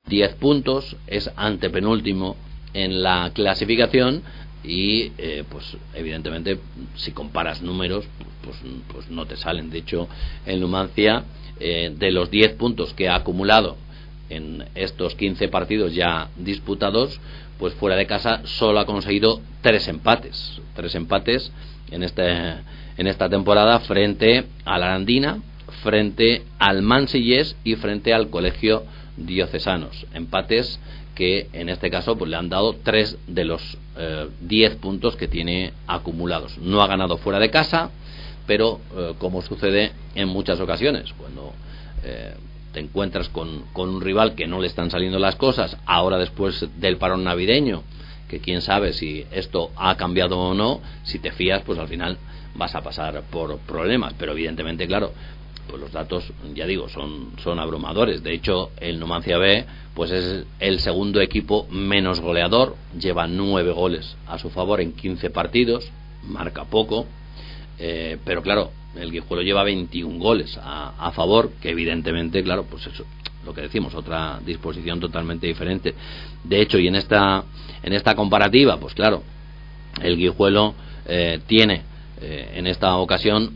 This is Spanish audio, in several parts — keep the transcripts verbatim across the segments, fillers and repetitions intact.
diez puntos, es antepenúltimo en la clasificación y eh, pues evidentemente si comparas números pues, pues no te salen. De hecho, el Numancia, eh, de los diez puntos que ha acumulado en estos quince partidos ya disputados, pues fuera de casa solo ha conseguido tres empates tres empates en este en esta temporada, frente a la Arandina, frente al Mansillés y frente al Colegio Diocesanos. Empates que en este caso pues le han dado tres de los eh, diez puntos que tiene acumulados. No ha ganado fuera de casa, pero eh, como sucede en muchas ocasiones, cuando eh, te encuentras con, con un rival que no le están saliendo las cosas, ahora después del parón navideño, que quién sabe si esto ha cambiado o no, si te fías pues al final vas a pasar por problemas. Pero evidentemente, claro, pues los datos, ya digo, son, son abrumadores. De hecho, el Numancia B pues es el segundo equipo menos goleador, lleva nueve goles a su favor en quince partidos, marca poco, eh, pero claro, el Guijuelo lleva veintiún goles a, a favor, que evidentemente, claro, pues eso, lo que decimos, otra disposición totalmente diferente. De hecho, y en esta en esta comparativa, pues claro, el Guijuelo eh, tiene eh, en esta ocasión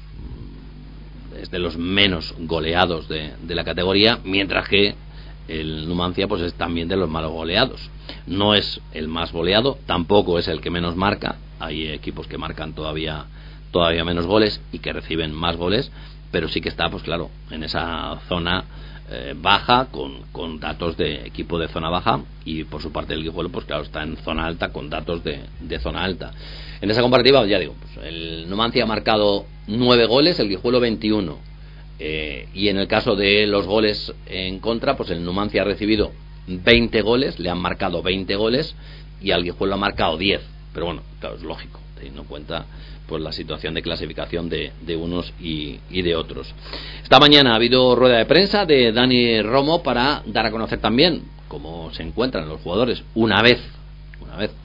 es de los menos goleados de, de la categoría, mientras que el Numancia pues es también de los malos goleados. No es el más goleado, tampoco es el que menos marca. Hay equipos que marcan todavía todavía menos goles y que reciben más goles, pero sí que está, pues claro, en esa zona eh, baja, con, con datos de equipo de zona baja, y por su parte el Guijuelo pues claro está en zona alta con datos de, de zona alta. En esa comparativa, ya digo, pues el Numancia ha marcado nueve goles, el Guijuelo veintiuno, eh, y en el caso de los goles en contra, pues el Numancia ha recibido veinte goles, le han marcado veinte goles, y al Guijuelo ha marcado diez. Pero bueno, claro, es lógico, teniendo en cuenta pues la situación de clasificación de, de unos y, y de otros. Esta mañana ha habido rueda de prensa de Dani Romo para dar a conocer también cómo se encuentran los jugadores una vez una vez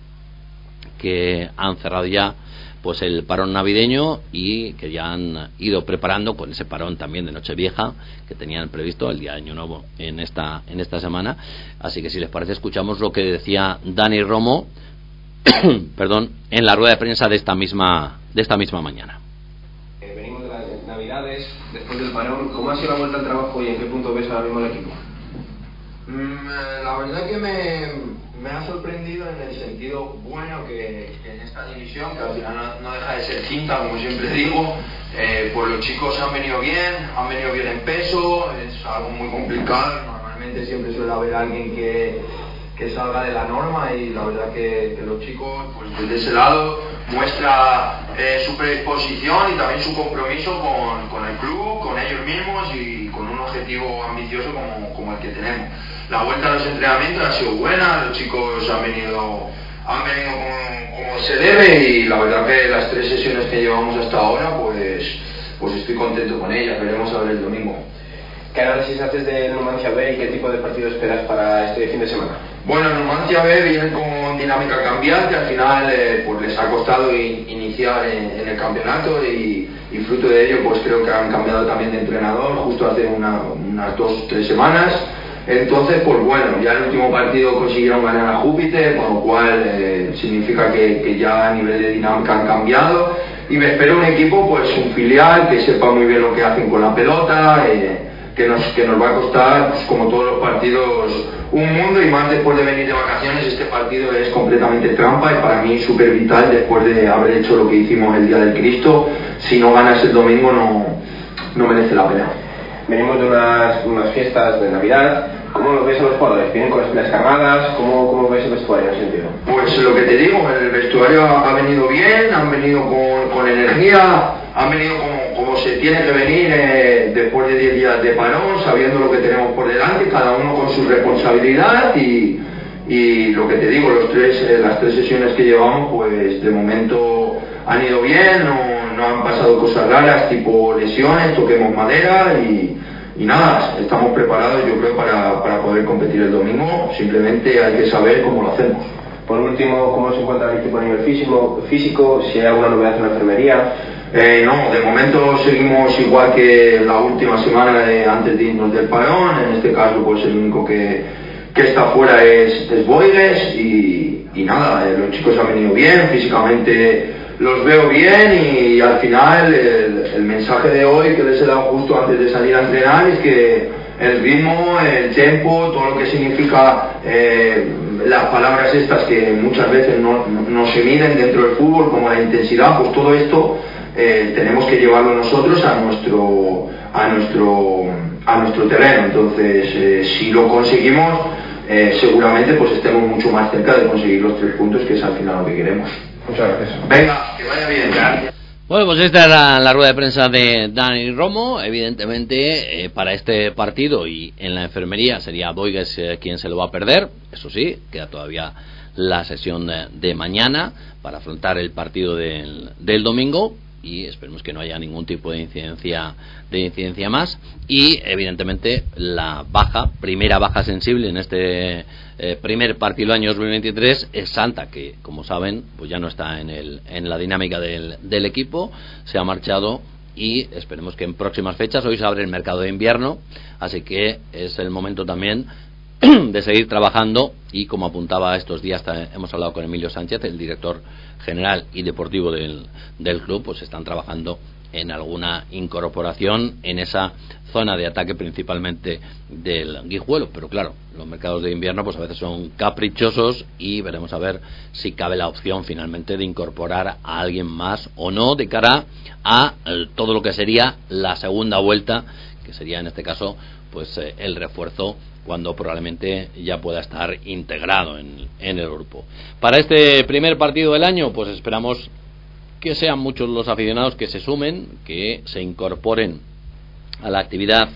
que han cerrado ya pues el parón navideño y que ya han ido preparando con ese parón también de Nochevieja que tenían previsto el día de Año Nuevo en esta en esta semana. Así que si les parece, escuchamos lo que decía Dani Romo perdón, en la rueda de prensa de esta misma de esta misma mañana. Eh, venimos de las Navidades, después del parón. ¿Cómo ha sido la vuelta al trabajo y en qué punto ves ahora mismo el equipo? Mm, la verdad que me, me ha sorprendido en el sentido bueno que, que en esta división, que al final no, no deja de ser quinta, como siempre digo, eh, pues los chicos han venido bien, han venido bien en peso, es algo muy complicado. Normalmente siempre suele haber alguien que que salga de la norma, y la verdad que, que los chicos pues desde ese lado muestra eh, su predisposición y también su compromiso con, con el club, con ellos mismos y con un objetivo ambicioso como, como el que tenemos. La vuelta a los entrenamientos ha sido buena, los chicos han venido han venido como, como se debe, y la verdad que las tres sesiones que llevamos hasta ahora pues, pues estoy contento con ellas. Veremos a ver el domingo. ¿Qué análisis haces del Numancia B y qué tipo de partido esperas para este fin de semana? Bueno, el Numancia B viene con dinámica cambiante. Al final eh, pues les ha costado in, iniciar en, en el campeonato, y, y fruto de ello pues creo que han cambiado también de entrenador justo hace una, unas dos o tres semanas. Entonces pues bueno, ya el último partido consiguieron ganar a Júpiter, con lo cual eh, significa que, que ya a nivel de dinámica han cambiado, y me espero un equipo, pues un filial que sepa muy bien lo que hacen con la pelota, eh, que nos, que nos va a costar, pues, como todos los partidos, un mundo, y más después de venir de vacaciones. Este partido es completamente trampa y para mí súper vital después de haber hecho lo que hicimos el día del Cristo. Si no ganas el domingo no, no merece la pena. Venimos de unas, unas fiestas de Navidad. ¿Cómo lo ves a los jugadores? ¿Vienen con las pilas cargadas? ¿Cómo, cómo ves el vestuario en ese sentido? Pues lo que te digo, el vestuario ha, ha venido bien, han venido con, con energía, han venido como, como se tiene que venir eh, después de diez días de parón, sabiendo lo que tenemos por delante, cada uno con su responsabilidad, y, y lo que te digo, los tres, eh, las tres sesiones que llevamos, pues de momento han ido bien, no, no han pasado cosas raras tipo lesiones, toquemos madera, y Y nada, estamos preparados, yo creo, para, para poder competir el domingo. Simplemente hay que saber cómo lo hacemos. Por último, ¿cómo se encuentra el equipo a nivel físico? físico si hay alguna novedad en la enfermería? Eh, no, de momento seguimos igual que la última semana de, antes de irnos del parón. En este caso, pues el único que, que está fuera es, es Boigues y, y nada, eh, los chicos han venido bien, físicamente los veo bien y al final el, el mensaje de hoy que les he dado justo antes de salir a entrenar es que el ritmo, el tempo, todo lo que significa eh, las palabras estas que muchas veces no, no, no se miden dentro del fútbol, como la intensidad, pues todo esto eh, tenemos que llevarlo nosotros a nuestro a nuestro a nuestro terreno. Entonces eh, si lo conseguimos eh, seguramente pues estemos mucho más cerca de conseguir los tres puntos, que es al final lo que queremos. Muchas gracias. Venga, que vaya bien. Gracias. Bueno, pues esta era la rueda de prensa de Dani Romo. Evidentemente, eh, para este partido y en la enfermería sería Boigues eh, quien se lo va a perder. Eso sí, queda todavía la sesión de, de mañana para afrontar el partido del, del domingo. Y esperemos que no haya ningún tipo de incidencia de incidencia más. Y evidentemente la baja, primera baja sensible en este eh, primer partido del año dos mil veintitrés es Santa, que como saben pues ya no está en el en la dinámica del, del equipo, se ha marchado y esperemos que en próximas fechas, hoy se abre el mercado de invierno, así que es el momento también de seguir trabajando. Y como apuntaba estos días, hemos hablado con Emilio Sánchez, el director general y deportivo del, del club, pues están trabajando en alguna incorporación en esa zona de ataque, principalmente del Guijuelo. Pero claro, los mercados de invierno pues a veces son caprichosos y veremos a ver si cabe la opción finalmente de incorporar a alguien más o no de cara a eh, todo lo que sería la segunda vuelta, que sería en este caso pues eh, el refuerzo cuando probablemente ya pueda estar integrado en, en el grupo. Para este primer partido del año pues esperamos que sean muchos los aficionados que se sumen, que se incorporen a la actividad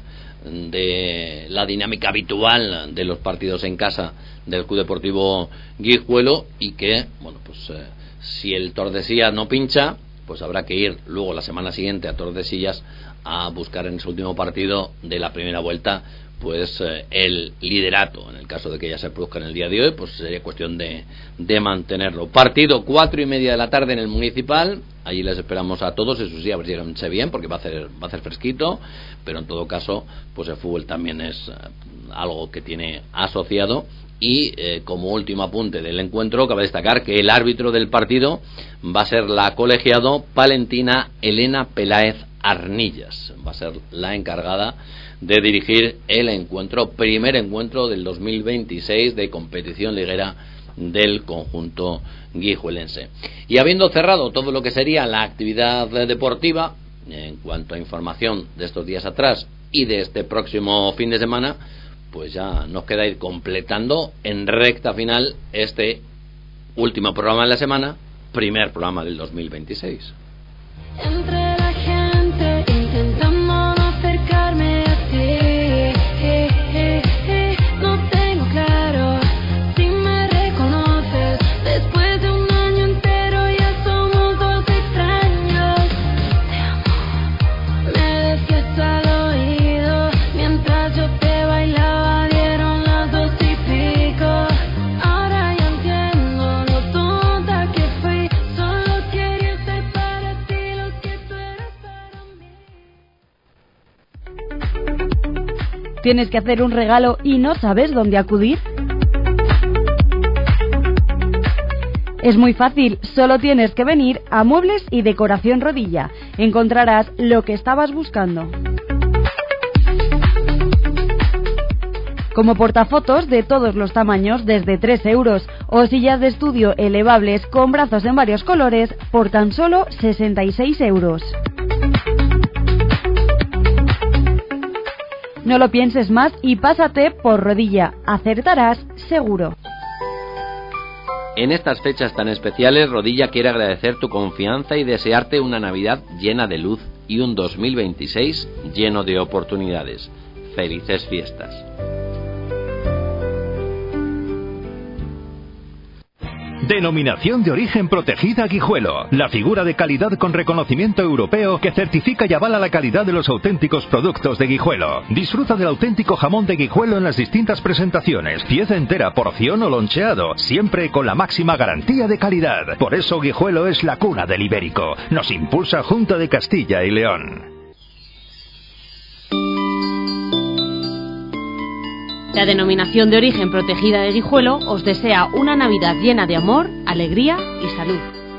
de la dinámica habitual de los partidos en casa del Club Deportivo Guijuelo, y que, bueno, pues eh, si el Tordesillas no pincha, pues habrá que ir luego la semana siguiente a Tordesillas a buscar en ese último partido de la primera vuelta pues eh, el liderato. En el caso de que ya se produzca en el día de hoy, pues sería cuestión de, de mantenerlo. Partido cuatro y media de la tarde en el Municipal. Allí les esperamos a todos, eso sí, a ver si llévense bien, porque va a hacer va a hacer fresquito, pero en todo caso pues el fútbol también es eh, algo que tiene asociado. Y eh, como último apunte del encuentro, cabe destacar que el árbitro del partido va a ser la colegiado palentina Elena Peláez Arnillas. Va a ser la encargada de dirigir el encuentro, primer encuentro del dos mil veintiséis de competición liguera del conjunto guijuelense. Y habiendo cerrado todo lo que sería la actividad deportiva, en cuanto a información de estos días atrás y de este próximo fin de semana, pues ya nos queda ir completando en recta final este último programa de la semana, primer programa del dos mil veintiséis. Entre la gente intentando no acercarme a ti, eh, eh, eh, no tengo claro si me reconoces. Después de un año entero ya somos dos extraños. Te amo, me decías al oído mientras yo te bailaba, dieron las dos y pico. Ahora ya entiendo lo tonta que fui, solo quería ser para ti lo que tú eres para mí. ¿Tienes que hacer un regalo y no sabes dónde acudir? Es muy fácil, solo tienes que venir a Muebles y Decoración Rodilla. Encontrarás lo que estabas buscando. Como portafotos de todos los tamaños desde tres euros o sillas de estudio elevables con brazos en varios colores por tan solo sesenta y seis euros. No lo pienses más y pásate por Rodilla. Acertarás seguro. En estas fechas tan especiales, Rodilla quiere agradecer tu confianza y desearte una Navidad llena de luz y un dos mil veintiséis lleno de oportunidades. Felices fiestas. Denominación de origen protegida Guijuelo. La figura de calidad con reconocimiento europeo que certifica y avala la calidad de los auténticos productos de Guijuelo. Disfruta del auténtico jamón de Guijuelo en las distintas presentaciones. Pieza entera, porción o loncheado. Siempre con la máxima garantía de calidad. Por eso Guijuelo es la cuna del ibérico. Nos impulsa Junta de Castilla y León. La Denominación de Origen Protegida de Guijuelo os desea una Navidad llena de amor, alegría y salud.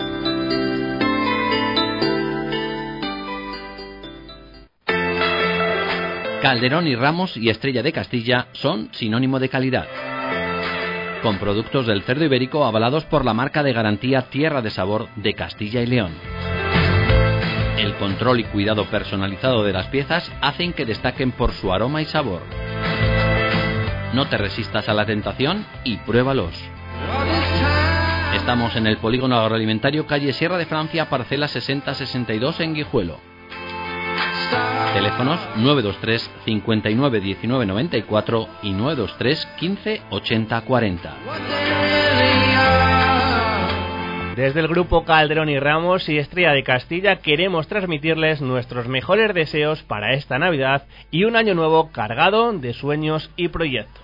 Calderón y Ramos y Estrella de Castilla son sinónimo de calidad. Con productos del cerdo ibérico avalados por la marca de garantía Tierra de Sabor de Castilla y León. El control y cuidado personalizado de las piezas hacen que destaquen por su aroma y sabor. No te resistas a la tentación y pruébalos. Estamos en el Polígono Agroalimentario, calle Sierra de Francia, parcela sesenta sesenta y dos en Guijuelo. Teléfonos nueve dos tres cincuenta y nueve diecinueve noventa y cuatro y nueve dos tres quince ochenta cuarenta. Desde el grupo Calderón y Ramos y Estrella de Castilla queremos transmitirles nuestros mejores deseos para esta Navidad y un año nuevo cargado de sueños y proyectos.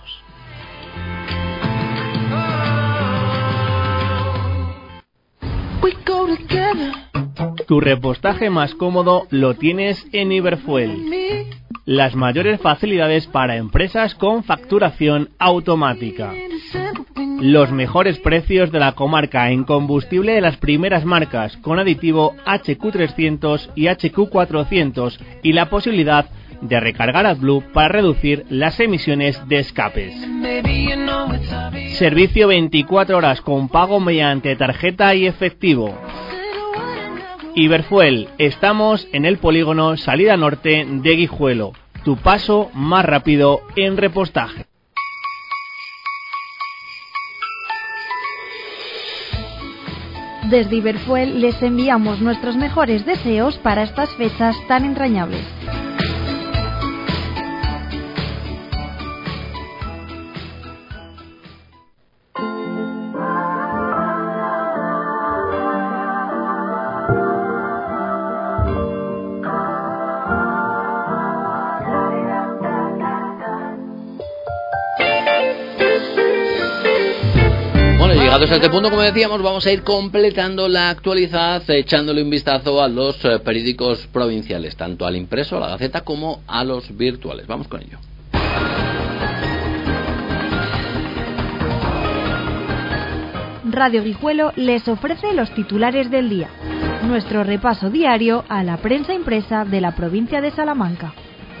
Tu repostaje más cómodo lo tienes en Iberfuel. Las mayores facilidades para empresas con facturación automática. Los mejores precios de la comarca en combustible de las primeras marcas con aditivo H Q trescientos y H Q cuatrocientos y la posibilidad de recargar AdBlue para reducir las emisiones de escapes. Servicio veinticuatro horas con pago mediante tarjeta y efectivo. Iberfuel, estamos en el polígono Salida Norte de Guijuelo, tu paso más rápido en repostaje. Desde Iberfuel les enviamos nuestros mejores deseos para estas fechas tan entrañables. Llegados a este punto, como decíamos, vamos a ir completando la actualidad, echándole un vistazo a los eh, periódicos provinciales, tanto al impreso, a la Gaceta, como a los virtuales. Vamos con ello. Radio Guijuelo les ofrece los titulares del día. Nuestro repaso diario a la prensa impresa de la provincia de Salamanca.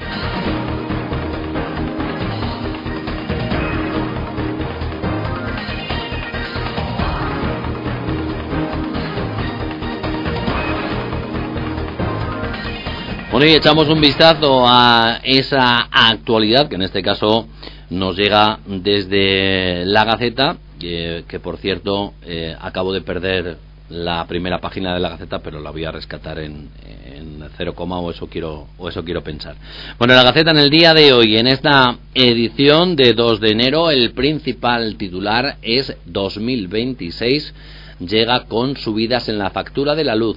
Bueno, y echamos un vistazo a esa actualidad que en este caso nos llega desde la Gaceta, que, que por cierto eh, acabo de perder la primera página de la Gaceta, pero la voy a rescatar en, en cero coma o eso quiero o eso quiero pensar. Bueno, la Gaceta en el día de hoy, en esta edición de dos de enero, el principal titular es dos mil veintiséis llega con subidas en la factura de la luz,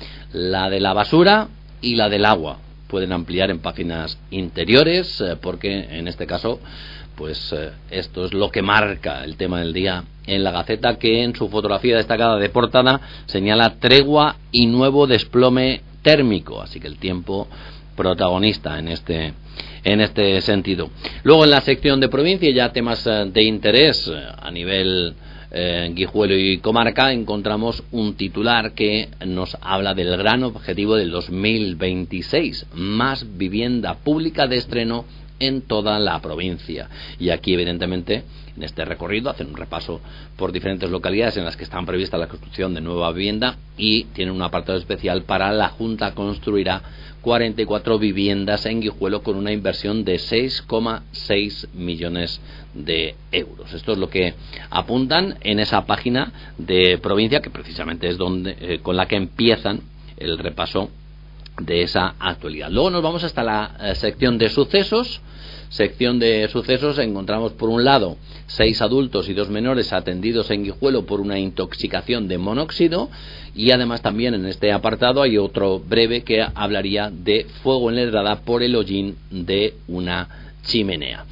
la de la basura y la del agua. Pueden ampliar en páginas interiores eh, porque en este caso pues eh, esto es lo que marca el tema del día en la Gaceta, que en su fotografía destacada de portada señala tregua y nuevo desplome térmico, así que el tiempo protagonista en este en este sentido. Luego en la sección de provincia, ya temas eh, de interés eh, a nivel Eh, Guijuelo y comarca, encontramos un titular que nos habla del gran objetivo del dos mil veintiséis, más vivienda pública de estreno en toda la provincia. Y aquí evidentemente en este recorrido hacen un repaso por diferentes localidades en las que están previstas la construcción de nueva vivienda y tienen un apartado especial para la Junta construirá cuarenta y cuatro viviendas en Guijuelo con una inversión de seis coma seis millones de euros. Esto es lo que apuntan en esa página de provincia, que precisamente es donde eh, con la que empiezan el repaso de esa actualidad. Luego nos vamos hasta la eh, sección de sucesos. Sección de sucesos, encontramos por un lado seis adultos y dos menores atendidos en Guijuelo por una intoxicación de monóxido, y además también en este apartado hay otro breve que hablaría de fuego en Ledrada por el hollín de una chimenea.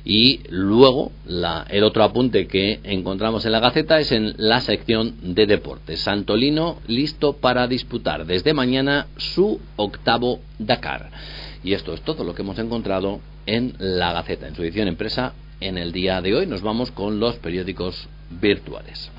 Y luego la, el otro apunte que encontramos en la Gaceta es en la sección de deportes. Santolino listo para disputar desde mañana su octavo Dakar. Y esto es todo lo que hemos encontrado en la Gaceta, en su edición impresa en el día de hoy. Nos vamos con los periódicos virtuales.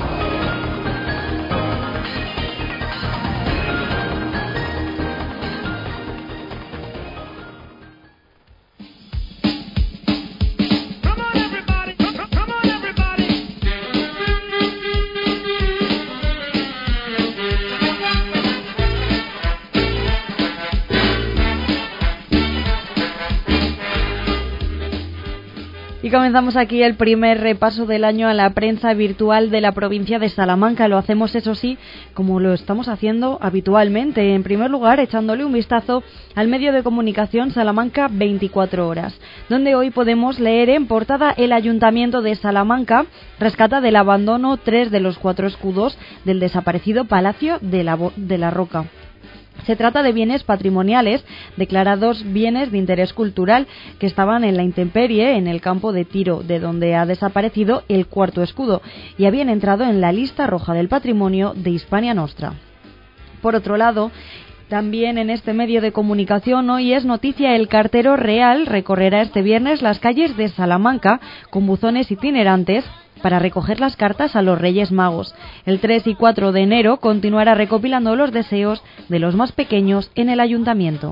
Y comenzamos aquí el primer repaso del año a la prensa virtual de la provincia de Salamanca. Lo hacemos, eso sí, como lo estamos haciendo habitualmente. En primer lugar, echándole un vistazo al medio de comunicación Salamanca veinticuatro horas, donde hoy podemos leer en portada: el Ayuntamiento de Salamanca rescata del abandono tres de los cuatro escudos del desaparecido Palacio de la, de la Roca. Se trata de bienes patrimoniales, declarados bienes de interés cultural, que estaban en la intemperie en el campo de tiro, de donde ha desaparecido el cuarto escudo, y habían entrado en la lista roja del patrimonio de Hispania Nostra. Por otro lado, también en este medio de comunicación hoy es noticia: el cartero real recorrerá este viernes las calles de Salamanca con buzones itinerantes para recoger las cartas a los Reyes Magos. El tres y cuatro de enero continuará recopilando los deseos de los más pequeños en el ayuntamiento.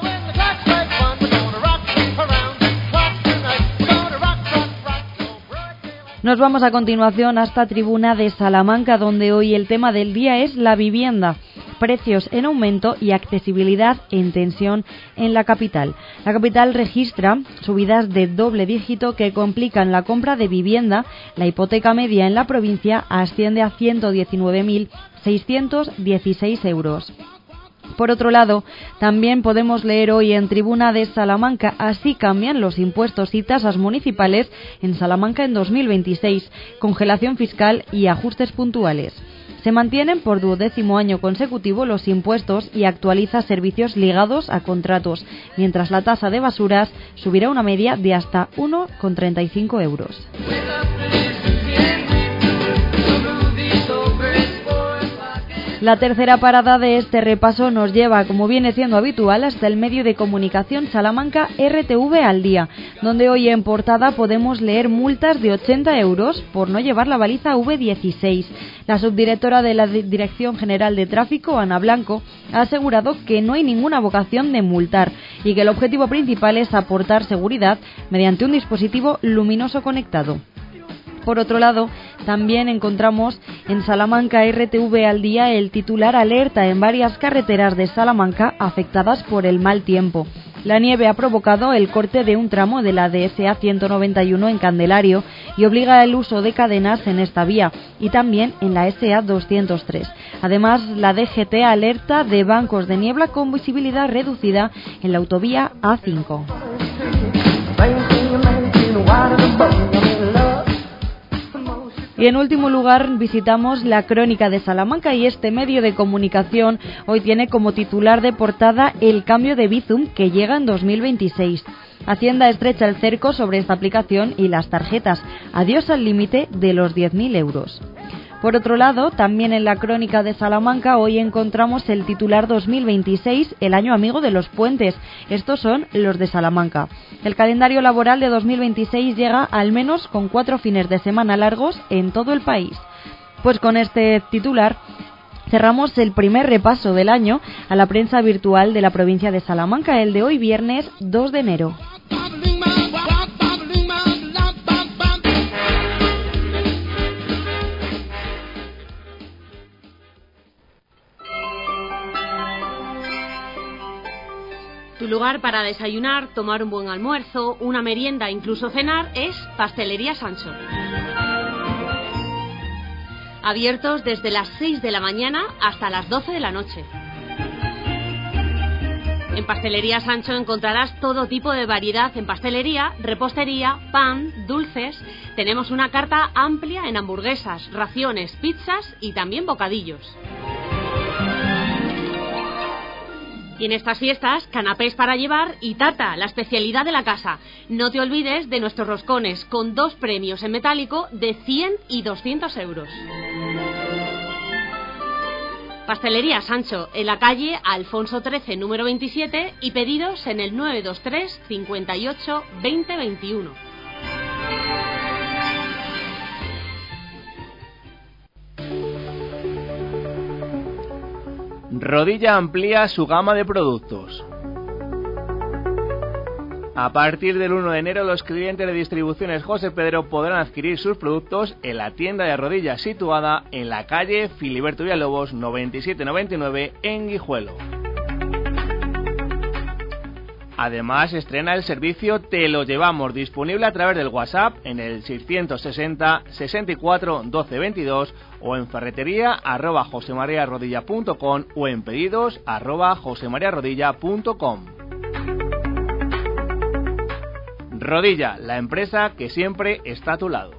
Nos vamos a continuación hasta Tribuna de Salamanca, donde hoy el tema del día es la vivienda. Precios en aumento y accesibilidad en tensión en la capital. La capital registra subidas de doble dígito que complican la compra de vivienda. La hipoteca media en la provincia asciende a ciento diecinueve mil seiscientos dieciséis euros. Por otro lado, también podemos leer hoy en Tribuna de Salamanca: así cambian los impuestos y tasas municipales en Salamanca en dos mil veintiséis, congelación fiscal y ajustes puntuales. Se mantienen por duodécimo año consecutivo los impuestos y actualiza servicios ligados a contratos, mientras la tasa de basuras subirá una media de hasta uno coma treinta y cinco euros. La tercera parada de este repaso nos lleva, como viene siendo habitual, hasta el medio de comunicación Salamanca R T V al día, donde hoy en portada podemos leer multas de ochenta euros por no llevar la baliza V dieciséis. La subdirectora de la Dirección General de Tráfico, Ana Blanco, ha asegurado que no hay ninguna vocación de multar y que el objetivo principal es aportar seguridad mediante un dispositivo luminoso conectado. Por otro lado, también encontramos en Salamanca R T V al día el titular: alerta en varias carreteras de Salamanca afectadas por el mal tiempo. La nieve ha provocado el corte de un tramo de la D S A ciento noventa y uno en Candelario y obliga el uso de cadenas en esta vía y también en la S A doscientos tres. Además, la D G T alerta de bancos de niebla con visibilidad reducida en la autovía A cinco. Y en último lugar visitamos la Crónica de Salamanca, y este medio de comunicación hoy tiene como titular de portada: el cambio de Bizum que llega en dos mil veintiséis. Hacienda estrecha el cerco sobre esta aplicación y las tarjetas. Adiós al límite de los diez mil euros. Por otro lado, también en la Crónica de Salamanca hoy encontramos el titular: dos mil veintiséis, el año amigo de los puentes. Estos son los de Salamanca. El calendario laboral de dos mil veintiséis llega al menos con cuatro fines de semana largos en todo el país. Pues con este titular cerramos el primer repaso del año a la prensa virtual de la provincia de Salamanca, el de hoy viernes dos de enero. Tu lugar para desayunar, tomar un buen almuerzo, una merienda, incluso cenar es Pastelería Sancho. Abiertos desde las seis de la mañana hasta las doce de la noche. En Pastelería Sancho encontrarás todo tipo de variedad en pastelería, repostería, pan, dulces. Tenemos una carta amplia en hamburguesas, raciones, pizzas y también bocadillos. Y en estas fiestas, canapés para llevar y tarta, la especialidad de la casa. No te olvides de nuestros roscones, con dos premios en metálico de cien y doscientos euros. Pastelería Sancho, en la calle Alfonso trece, número veintisiete, y pedidos en el nueve dos tres, cincuenta y ocho, veinte veintiuno. Rodilla amplía su gama de productos. A partir del uno de enero, los clientes de Distribuciones José Pedro podrán adquirir sus productos en la tienda de Rodilla situada en la calle Filiberto Villalobos noventa y siete noventa y nueve en Guijuelo. Además, estrena el servicio Te lo llevamos, disponible a través del WhatsApp en el seiscientos sesenta, sesenta y cuatro, doce veintidós o en ferretería arroba josemariarodilla punto com o en pedidos arroba josemariarodilla punto com. Rodilla, la empresa que siempre está a tu lado.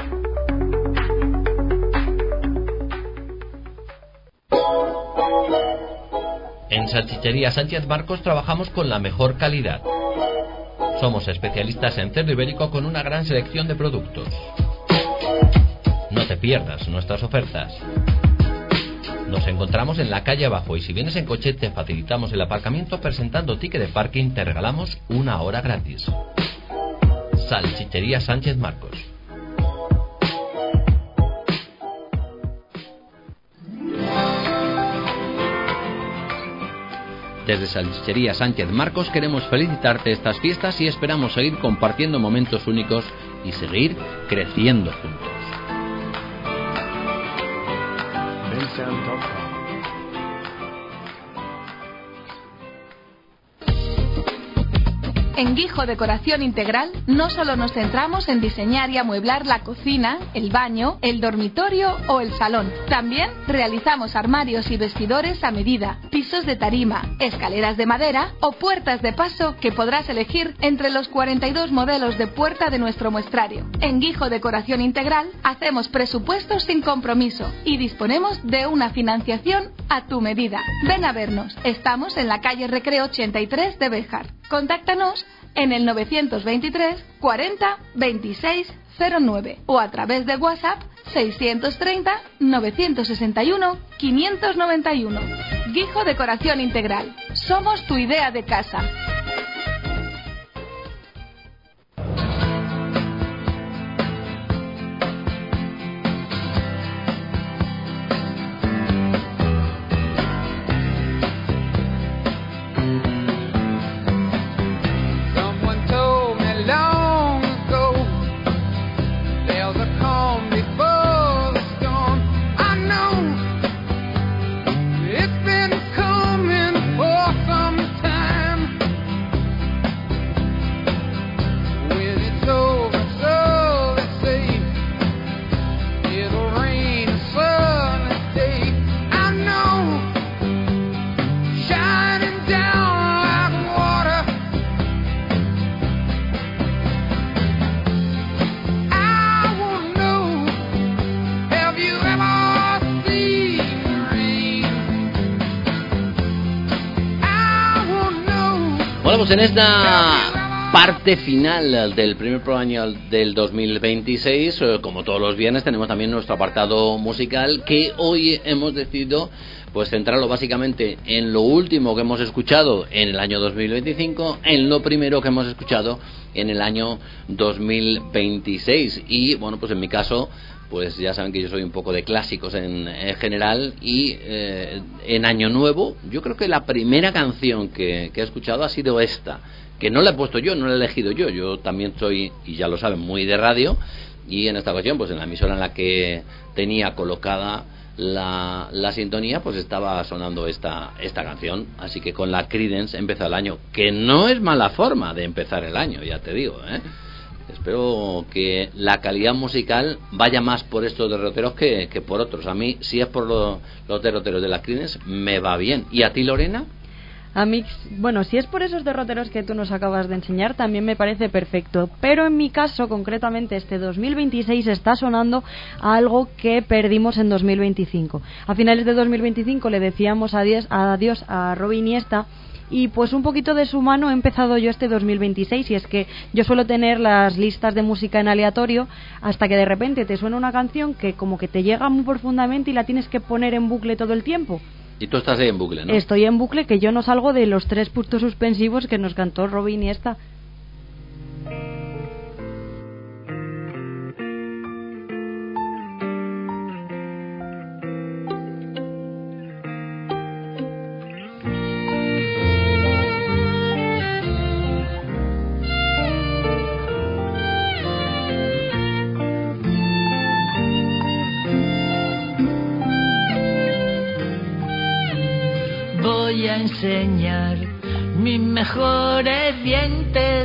En Salchichería Sánchez Marcos trabajamos con la mejor calidad. Somos especialistas en cerdo ibérico con una gran selección de productos. No te pierdas nuestras ofertas. Nos encontramos en la calle abajo y si vienes en coche te facilitamos el aparcamiento presentando ticket de parking, te regalamos una hora gratis. Salchichería Sánchez Marcos. Desde Salchichería Sánchez Marcos queremos felicitarte estas fiestas y esperamos seguir compartiendo momentos únicos y seguir creciendo juntos. En Guijo Decoración Integral no solo nos centramos en diseñar y amueblar la cocina, el baño, el dormitorio o el salón. También realizamos armarios y vestidores a medida, pisos de tarima, escaleras de madera o puertas de paso que podrás elegir entre los cuarenta y dos modelos de puerta de nuestro muestrario. En Guijo Decoración Integral hacemos presupuestos sin compromiso y disponemos de una financiación a tu medida. Ven a vernos. Estamos en la calle Recreo ochenta y tres de Béjar. Contáctanos en el novecientos veintitrés cuarenta veintiséis cero nueve o a través de WhatsApp seiscientos treinta novecientos sesenta y uno quinientos noventa y uno. Guijo Decoración Integral. Somos tu idea de casa. En esta parte final del primer programa del dos mil veintiséis, como todos los viernes, tenemos también nuestro apartado musical que hoy hemos decidido pues centrarlo básicamente en lo último que hemos escuchado en el año dos mil veinticinco, en lo primero que hemos escuchado en el año dos mil veintiséis. Y bueno, pues en mi caso, pues ya saben que yo soy un poco de clásicos en, en general y eh, en Año Nuevo yo creo que la primera canción que, que he escuchado ha sido esta, que no la he puesto yo, no la he elegido yo, yo también soy, y ya lo saben, muy de radio, y en esta ocasión pues en la emisora en la que tenía colocada la, la sintonía pues estaba sonando esta, esta canción, así que con la Creedence empezó el año, que no es mala forma de empezar el año, ya te digo, ¿eh? Espero que la calidad musical vaya más por estos derroteros que, que por otros. A mí, si es por lo, los derroteros de las Creedence, me va bien. ¿Y a ti, Lorena? A mí, bueno, si es por esos derroteros que tú nos acabas de enseñar, también me parece perfecto. Pero en mi caso, concretamente, este dos mil veintiséis está sonando a algo que perdimos en dos mil veinticinco. A finales de dos mil veinticinco le decíamos adiós, adiós a Robbie Iniesta. Y pues un poquito de su mano he empezado yo este dos mil veintiséis, y es que yo suelo tener las listas de música en aleatorio hasta que de repente te suena una canción que como que te llega muy profundamente y la tienes que poner en bucle todo el tiempo. Y tú estás ahí en bucle, ¿no? Estoy en bucle, que yo no salgo de los tres puntos suspensivos que nos cantó Robbie Iniesta. enseñar mis mejores dientes.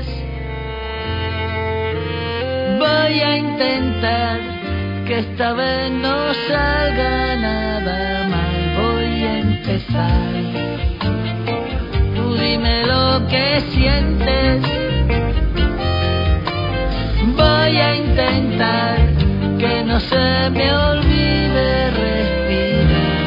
Voy a intentar que esta vez no salga nada mal. Voy a empezar. Tú dime lo que sientes. Voy a intentar que no se me olvide respirar.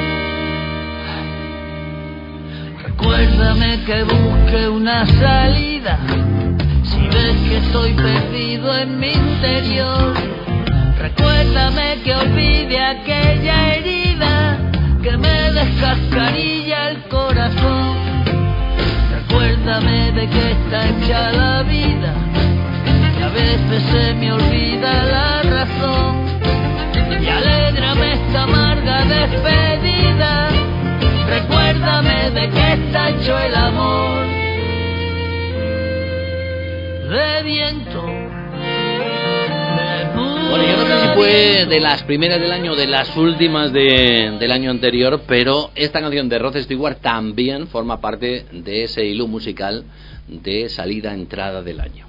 Recuérdame que busque una salida. Si ves que estoy perdido en mi interior, recuérdame que olvide aquella herida que me descascarilla el corazón. Recuérdame de qué está hecha la vida, y a veces se me olvida la razón. Y alégrame esta amarga despedida. Recuérdame de qué está hecho el amor. De viento. Bueno, yo no sé si fue de las primeras del año o de las últimas de, del año anterior, pero esta canción de Rod Stewart también forma parte de ese hilo musical de salida-entrada del año.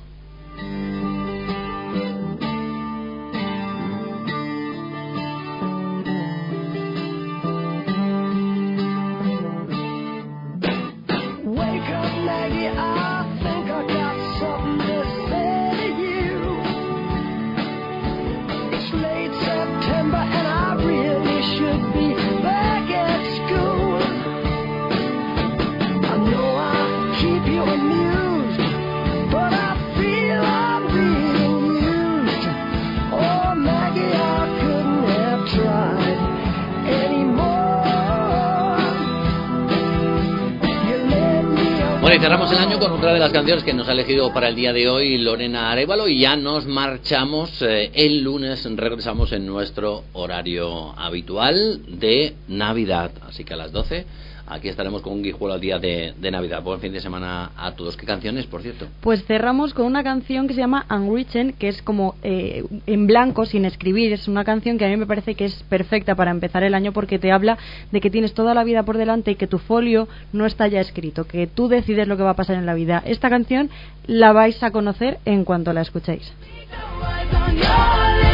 Bueno, y cerramos el año con otra de las canciones que nos ha elegido para el día de hoy Lorena Arévalo, y ya nos marchamos. Eh, el lunes regresamos en nuestro horario habitual de Navidad, así que a las doce aquí estaremos con un guijuelo al día de, de Navidad. Buen fin de semana a todos. ¿Qué canciones, por cierto? Pues cerramos con una canción que se llama Unwritten, que es como eh, en blanco, sin escribir. Es una canción que a mí me parece que es perfecta para empezar el año, porque te habla de que tienes toda la vida por delante y que tu folio no está ya escrito, que tú decides lo que va a pasar en la vida. Esta canción la vais a conocer en cuanto la escuchéis.